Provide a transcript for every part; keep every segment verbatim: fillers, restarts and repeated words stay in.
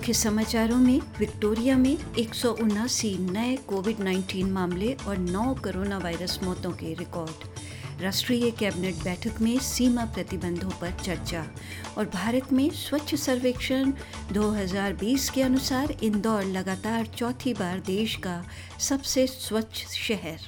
मुख्य समाचारों में विक्टोरिया में एक सौ उनासी नए कोविड उन्नीस मामले और नौ कोरोना वायरस मौतों के रिकॉर्ड। राष्ट्रीय कैबिनेट बैठक में सीमा प्रतिबंधों पर चर्चा। और भारत में स्वच्छ सर्वेक्षण दो हज़ार बीस के अनुसार इंदौर लगातार चौथी बार देश का सबसे स्वच्छ शहर।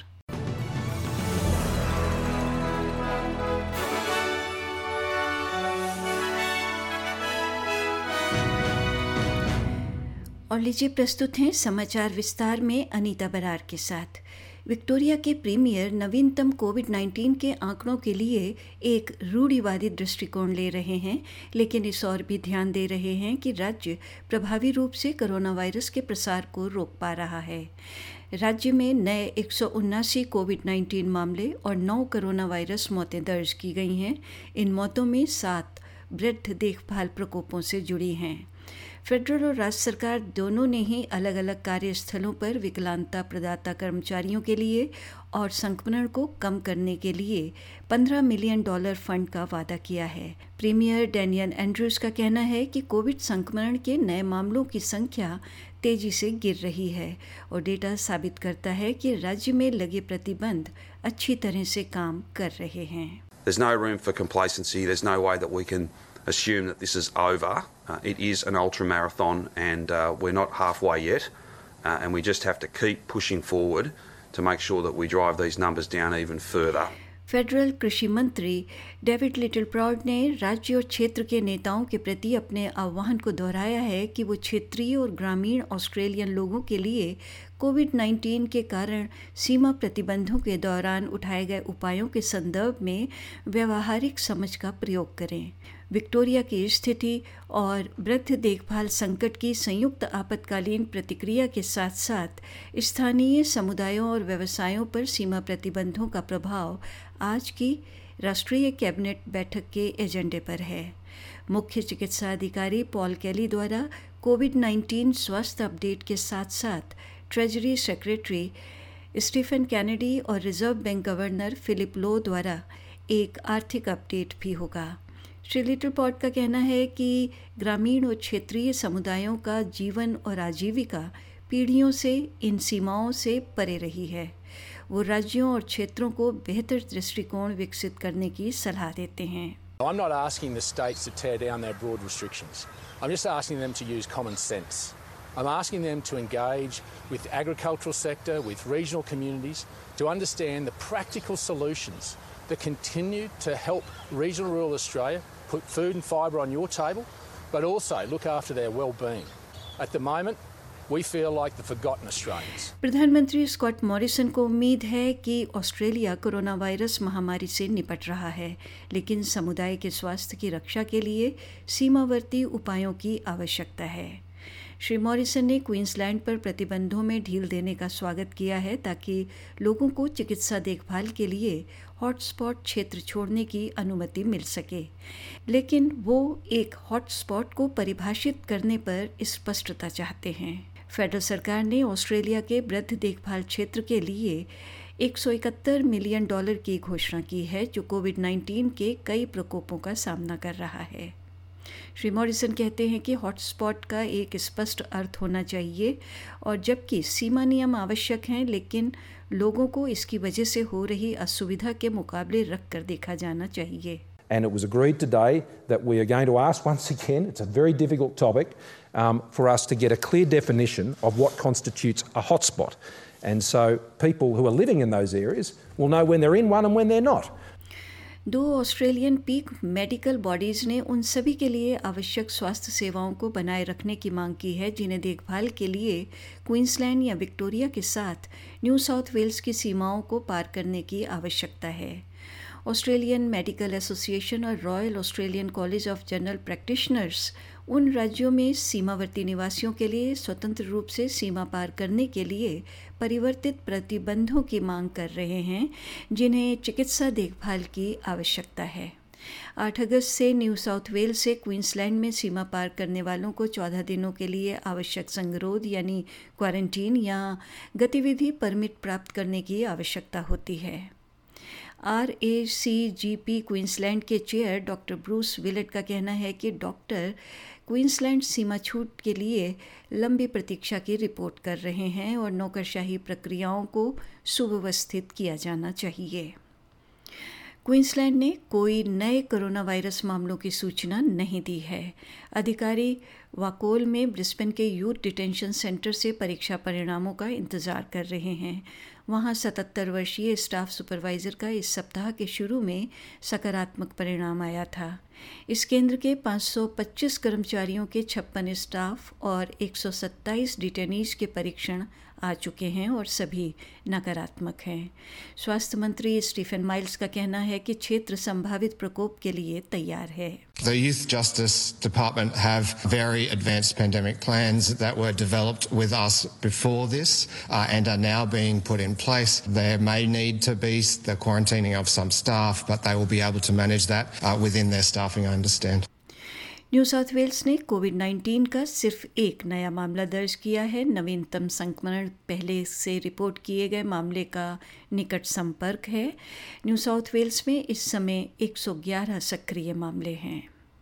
और लीजिए प्रस्तुत हैं समाचार विस्तार में अनीता बरार के साथ। विक्टोरिया के प्रीमियर नवीनतम कोविड उन्नीस के आंकड़ों के लिए एक रूढ़िवादी दृष्टिकोण ले रहे हैं, लेकिन इस ओर भी ध्यान दे रहे हैं कि राज्य प्रभावी रूप से कोरोना वायरस के प्रसार को रोक पा रहा है। राज्य में नए एक सौ उनासी कोविड उन्नीस मामले और नौ कोरोना वायरस मौतें दर्ज की गई हैं। इन मौतों में सात वृद्ध देखभाल प्रकोपों से जुड़ी हैं। फेडरल और राज्य सरकार दोनों ने ही अलग अलग कार्यस्थलों पर विकलांगता प्रदाता कर्मचारियों के लिए और संक्रमण को कम करने के लिए पंद्रह मिलियन डॉलर फंड का वादा किया है। प्रीमियर डैनियल एंड्रूज का कहना है कि कोविड संक्रमण के नए मामलों की संख्या तेजी से गिर रही है और डेटा साबित करता है कि राज्य में लगे प्रतिबंध अच्छी तरह से काम कर रहे हैं। There's no room for complacency. There's no way that we can assume that this is over. Uh, it is an ultra marathon and uh, we're not halfway yet. Uh, and we just have to keep pushing forward to make sure that we drive these numbers down even further. Federal कृषि मंत्री David little proud ने राज्य और क्षेत्र के नेताओं के प्रति अपने आह्वान को दोहराया है कि वो क्षेत्रीय और ग्रामीण ऑस्ट्रेलियन लोगों के लिए कोविड उन्नीस के कारण सीमा प्रतिबंधों के दौरान उठाए गए उपायों के संदर्भ में व्यावहारिक समझ का प्रयोग करें। विक्टोरिया की स्थिति और वृद्ध देखभाल संकट की संयुक्त आपातकालीन प्रतिक्रिया के साथ साथ स्थानीय समुदायों और व्यवसायों पर सीमा प्रतिबंधों का प्रभाव आज की राष्ट्रीय कैबिनेट बैठक के एजेंडे पर है। मुख्य चिकित्सा अधिकारी पॉल कैली द्वारा कोविड उन्नीस स्वास्थ्य अपडेट के साथ साथ ट्रेजरी सेक्रेटरी स्टीफन कैनेडी और reserve bank governor Philip Lowe द्वारा एक आर्थिक अपडेट भी होगा। श्री लिटिल प्राउड का कहना है कि ग्रामीण और क्षेत्रीय समुदायों का जीवन और आजीविका पीढ़ियों से इन सीमाओं से परे रही है। वो राज्यों और क्षेत्रों को बेहतर दृष्टिकोण विकसित करने की सलाह देते हैं। I'm not asking the states to tear down their broad restrictions. I'm just asking them to use common sense. I'm asking them to engage with the agricultural sector, with regional communities, to understand the practical solutions that continue to help regional rural Australia put food and fibre on your table, but also look after their well-being. At the moment, we feel like the forgotten Australians. प्रधानमंत्री Scott Morrison को उम्मीद है कि Australia corona virus महामारी से निपट रहा है, लेकिन समुदाय के स्वास्थ्य की रक्षा के लिए सीमावर्ती उपायों की आवश्यकता है। श्री मॉरिसन ने क्वींसलैंड पर प्रतिबंधों में ढील देने का स्वागत किया है ताकि लोगों को चिकित्सा देखभाल के लिए हॉटस्पॉट क्षेत्र छोड़ने की अनुमति मिल सके, लेकिन वो एक हॉटस्पॉट को परिभाषित करने पर स्पष्टता चाहते हैं। फेडरल सरकार ने ऑस्ट्रेलिया के वृद्ध देखभाल क्षेत्र के लिए एक सौ इकहत्तर मिलियन डॉलर की घोषणा की है, जो कोविड उन्नीस के कई प्रकोपों का सामना कर रहा है। श्री मॉरिसन कहते हैं कि हॉटस्पॉट का एक स्पष्ट अर्थ होना चाहिए और जबकि सीमा नियम आवश्यक हैं, लेकिन लोगों को इसकी वजह से हो रही असुविधा के मुकाबले रख कर देखा जाना चाहिए। And it was agreed today that we are going to ask once again, it's a very difficult topic, um, for us to get a clear definition of what constitutes a hotspot. And so people who are living in those areas will know when they're in one and when they're not. दो Australian peak medical bodies ने उन सभी के लिए आवश्यक स्वास्थ्य सेवाओं को बनाए रखने की मांग की है जिन्हें देखभाल के लिए क्वींसलैंड या विक्टोरिया के साथ न्यू साउथ वेल्स की सीमाओं को पार करने की आवश्यकता है। ऑस्ट्रेलियन मेडिकल एसोसिएशन और Royal Australian College of General Practitioners उन राज्यों में सीमावर्ती निवासियों के लिए स्वतंत्र रूप से सीमा पार करने के लिए परिवर्तित प्रतिबंधों की मांग कर रहे हैं जिन्हें चिकित्सा देखभाल की आवश्यकता है। आठ अगस्त से न्यू साउथ वेल्स से क्वींसलैंड में सीमा पार करने वालों को चौदह दिनों के लिए आवश्यक संगरोध यानी क्वारंटीन या गतिविधि परमिट प्राप्त करने की आवश्यकता होती है। R A C G P Queensland के चेयर डॉक्टर ब्रूस विलेट का कहना है कि डॉक्टर क्वींसलैंड सीमा छूट के लिए लंबी प्रतीक्षा की रिपोर्ट कर रहे हैं और नौकरशाही प्रक्रियाओं को सुव्यवस्थित किया जाना चाहिए। क्वींसलैंड ने कोई नए कोरोना वायरस मामलों की सूचना नहीं दी है। अधिकारी वाकोल में ब्रिस्बेन के यूथ डिटेंशन सेंटर से परीक्षा परिणामों का इंतज़ार कर रहे हैं। वहां सतहत्तर वर्षीय स्टाफ सुपरवाइज़र का इस सप्ताह के शुरू में सकारात्मक परिणाम आया था। इस केंद्र के पाँच सौ पच्चीस कर्मचारियों के छप्पन स्टाफ और एक सौ सत्ताईस डिटेनीज के परीक्षण आ चुके हैं और सभी नकारात्मक हैं। स्वास्थ्य मंत्री स्टीफन माइल्स का कहना है कि क्षेत्र संभावित प्रकोप के लिए तैयार है। The Youth Justice Department have very advanced pandemic plans that were developed with us before this uh, and are now being put in place. There may need to be the quarantining of some staff, but they will be able to manage that uh, within their staffing, I understand. New South Wales ने Covid nineteen का सिर्फ एक नया मामला दर्ज किया है। नवीनतम संक्रमण पहले से रिपोर्ट किए गए मामले का निकट संपर्क है। न्यू साउथ वेल्स में इस समय एक सौ ग्यारह सक्रिय मामले हैं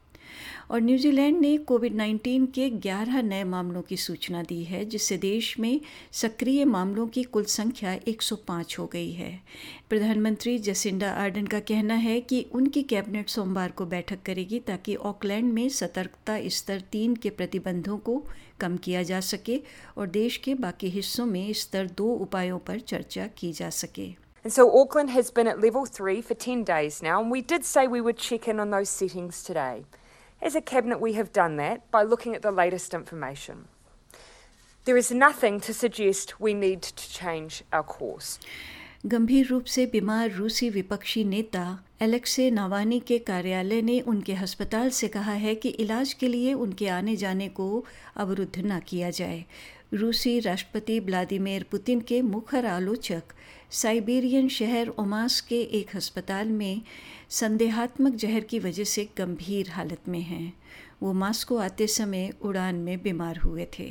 और न्यूजीलैंड ने कोविड नाइन्टीन के ग्यारह नए मामलों की सूचना दी है, जिससे देश में सक्रिय मामलों की कुल संख्या एक सौ पाँच हो गई है। प्रधानमंत्री जसिंडा आर्डन का कहना है कि उनकी कैबिनेट सोमवार को बैठक करेगी ताकि ऑकलैंड में सतर्कता स्तर तीन के प्रतिबंधों को कम किया जा सके और देश के बाकी हिस्सों में स्तर दो उपायों पर चर्चा की जा सके। And so Auckland has been at level three for ten days now, and we did say we would check in on those settings today. As a cabinet, we have done that by looking at the latest information. There is nothing to suggest we need to change our course. गंभीर रूप से बीमार रूसी विपक्षी नेता एलेक्से Navalny के कार्यालय ने उनके अस्पताल से कहा है कि इलाज के लिए उनके आने जाने को अवरुद्ध न किया जाए। रूसी राष्ट्रपति व्लादिमीर पुतिन के मुखर आलोचक साइबेरियन शहर ओमास के एक अस्पताल में संदेहात्मक जहर की वजह से गंभीर हालत में हैं। वो मास्को आते समय उड़ान में बीमार हुए थे।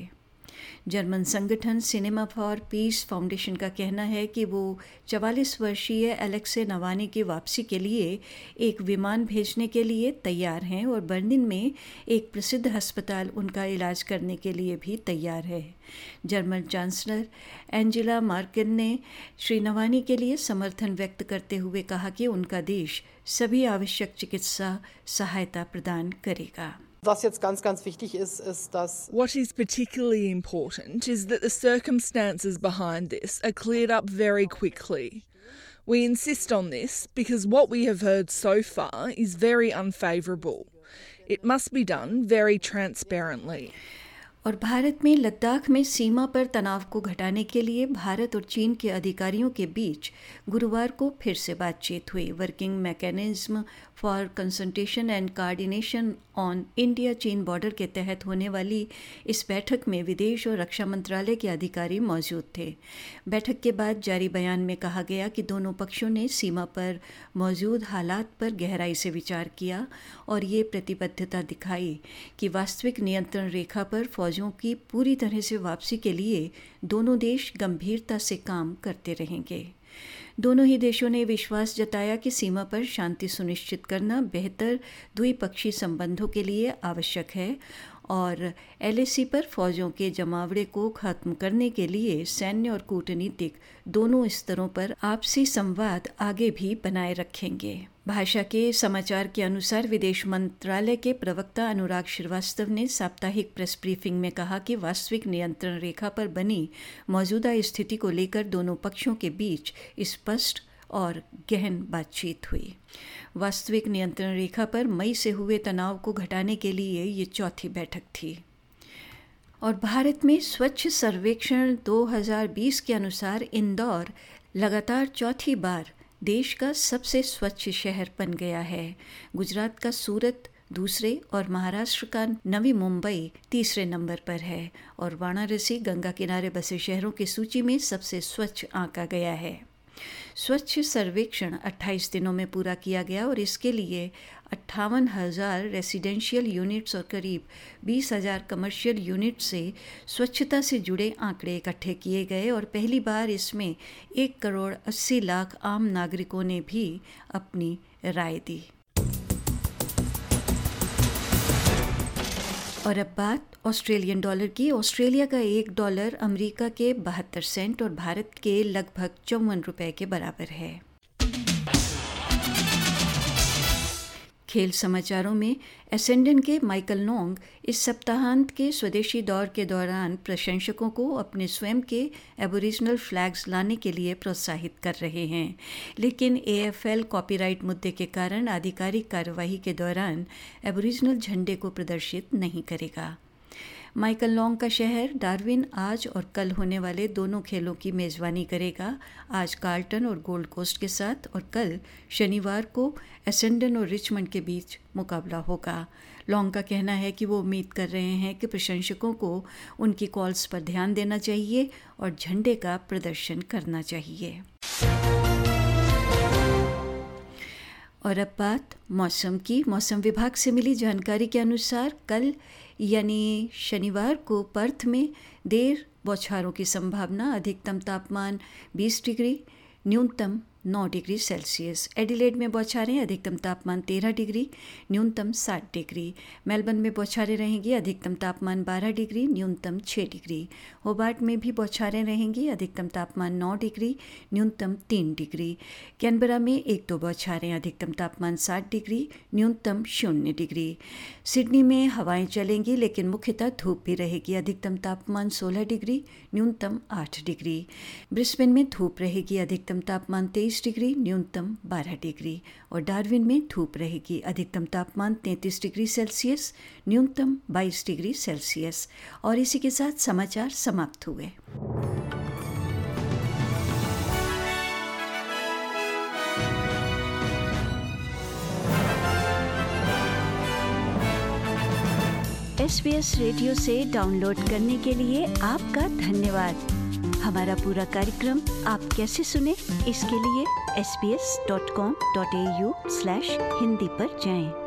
जर्मन संगठन सिनेमा फॉर पीस फाउंडेशन का कहना है कि वो चवालीस वर्षीय एलेक्से नावाल्नी की वापसी के लिए एक विमान भेजने के लिए तैयार हैं और बर्लिन में एक प्रसिद्ध अस्पताल उनका इलाज करने के लिए भी तैयार है। जर्मन चांसलर एंजेला मर्केल ने श्री नावाल्नी के लिए समर्थन व्यक्त करते हुए कहा कि उनका देश सभी आवश्यक चिकित्सा सहायता प्रदान करेगा। Was jetzt ganz, ganz wichtig ist, ist, dass What is particularly important is that the circumstances behind this are cleared up very quickly. We insist on this because what we have heard so far is very unfavourable. It must be done very transparently. और भारत में लद्दाख में सीमा पर तनाव को घटाने के लिए भारत और चीन के अधिकारियों के बीच गुरुवार को फिर से बातचीत हुई। Working mechanism for consultation and coordination on India चीन बॉर्डर के तहत होने वाली इस बैठक में विदेश और रक्षा मंत्रालय के अधिकारी मौजूद थे। बैठक के बाद जारी बयान में कहा गया कि दोनों पक्षों ने सीमा पर मौजूद हालात पर गहराई से विचार किया और ये प्रतिबद्धता दिखाई कि वास्तविक नियंत्रण रेखा पर फौजों की पूरी तरह से वापसी के लिए दोनों देश गंभीरता से काम करते रहेंगे। दोनों ही देशों ने विश्वास जताया कि सीमा पर शांति सुनिश्चित करना बेहतर द्विपक्षीय संबंधों के लिए आवश्यक है और एलएसी पर फौजों के जमावड़े को खत्म करने के लिए सैन्य और कूटनीतिक दोनों स्तरों पर आपसी संवाद आगे भी बनाए रखेंगे। भाषा के समाचार के अनुसार विदेश मंत्रालय के प्रवक्ता अनुराग श्रीवास्तव ने साप्ताहिक प्रेस ब्रीफिंग में कहा कि वास्तविक नियंत्रण रेखा पर बनी मौजूदा स्थिति को लेकर दोनों पक्षों के बीच स्पष्ट और गहन बातचीत हुई। वास्तविक नियंत्रण रेखा पर मई से हुए तनाव को घटाने के लिए ये चौथी बैठक थी। और भारत में स्वच्छ सर्वेक्षण दो हज़ार बीस के अनुसार इंदौर लगातार चौथी बार देश का सबसे स्वच्छ शहर बन गया है। गुजरात का सूरत दूसरे और महाराष्ट्र का नवी मुंबई तीसरे नंबर पर है और वाराणसी गंगा किनारे बसे शहरों की सूची में सबसे स्वच्छ आंका गया है। स्वच्छ सर्वेक्षण अट्ठाईस दिनों में पूरा किया गया और इसके लिए अट्ठावन हज़ार रेसिडेंशियल यूनिट्स और करीब बीस हज़ार कमर्शियल यूनिट से स्वच्छता से जुड़े आंकड़े इकट्ठे किए गए और पहली बार इसमें एक करोड़ अस्सी लाख आम नागरिकों ने भी अपनी राय दी। और अब बात ऑस्ट्रेलियन डॉलर की। ऑस्ट्रेलिया का एक डॉलर अमेरिका के बहत्तर सेंट और भारत के लगभग चौवन रुपए के बराबर है। खेल समाचारों में एसेंडन के माइकल नोंग इस सप्ताहांत के स्वदेशी दौर के दौरान प्रशंसकों को अपने स्वयं के एबोरिजिनल फ्लैग्स लाने के लिए प्रोत्साहित कर रहे हैं, लेकिन एएफएल कॉपीराइट मुद्दे के कारण आधिकारिक कार्यवाही के दौरान एबोरिजिनल झंडे को प्रदर्शित नहीं करेगा। माइकल नोंग का शहर डार्विन आज और कल होने वाले दोनों खेलों की मेज़बानी करेगा, आज कार्ल्टन और गोल्ड कोस्ट के साथ और कल शनिवार को एसेंडन और रिचमंड के बीच मुकाबला होगा। लॉन्ग का कहना है कि वो उम्मीद कर रहे हैं कि प्रशंसकों को उनकी कॉल्स पर ध्यान देना चाहिए और झंडे का प्रदर्शन करना चाहिए। और अब बात मौसम की। मौसम विभाग से मिली जानकारी के अनुसार कल यानी शनिवार को पर्थ में देर बौछारों की संभावना, अधिकतम तापमान बीस डिग्री, न्यूनतम नौ डिग्री सेल्सियस। एडिलेड में बौछारें, अधिकतम तापमान तेरह डिग्री, न्यूनतम सात डिग्री। मेलबर्न में बौछारें रहेंगी, अधिकतम तापमान बारह डिग्री, न्यूनतम छः डिग्री। होबार्ट में भी बौछारें रहेंगी, अधिकतम तापमान नौ डिग्री, न्यूनतम तीन डिग्री। कैनबरा में एक दो बौछारें, अधिकतम तापमान सात डिग्री, न्यूनतम शून्य डिग्री। सिडनी में हवाएं चलेंगी लेकिन मुख्यतः धूप भी रहेगी, अधिकतम तापमान सोलह डिग्री, न्यूनतम आठ डिग्री। ब्रिस्बेन में धूप रहेगी, अधिकतम तापमान तेईस डिग्री, न्यूनतम बारह डिग्री। और डार्विन में धूप रहेगी, अधिकतम तापमान तैंतीस डिग्री सेल्सियस, न्यूनतम बाईस डिग्री सेल्सियस। और इसी के साथ समाचार समाप्त हुए। एसबीएस रेडियो से डाउनलोड करने के लिए आपका धन्यवाद। हमारा पूरा कार्यक्रम आप कैसे सुने, इसके लिए S B S dot com dot A U slash Hindi पर जाएं।